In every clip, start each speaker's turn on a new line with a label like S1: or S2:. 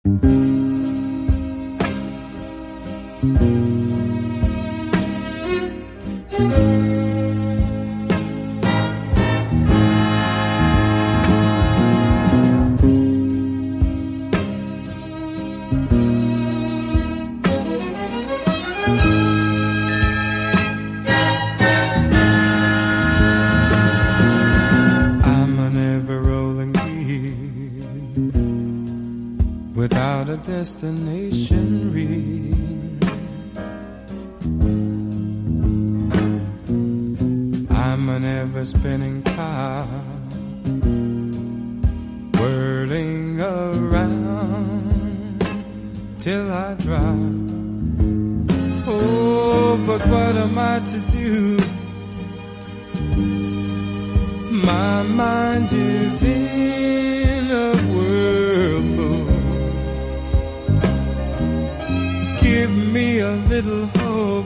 S1: without a destination real. I'm an ever-spinning top, whirling around till I drop. Oh, but what am I to do? My mind is in a whirlpool. Give me a little hope.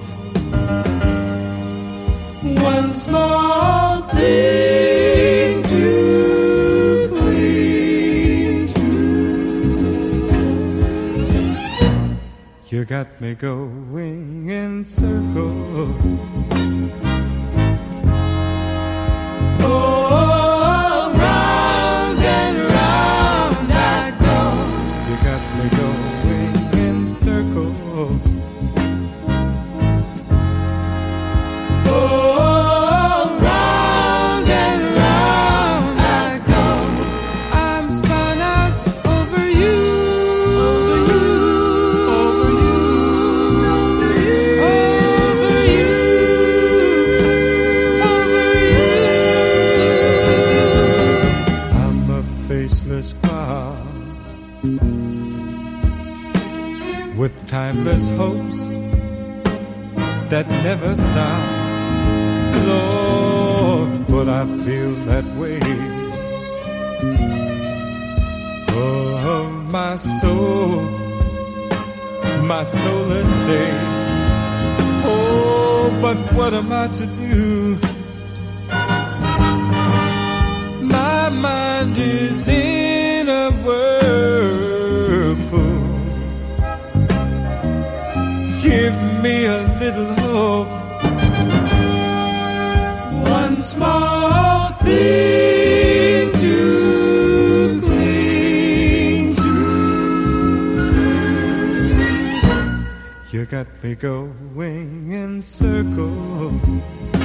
S1: One small thing to cling to. You got me going in circles. Oh, round and round I go. You got me going in circles. Oh, round and round I go. I'm spun out over you, over you, over you, over you, over you. I'm a faceless cloud with timeless hopes that never stop. Lord, but I feel that way. Oh, my soulless day. Oh, but what am I to do? My mind is in a whirlpool. Give me a little hope. One small thing to cling to. You got me going in circles.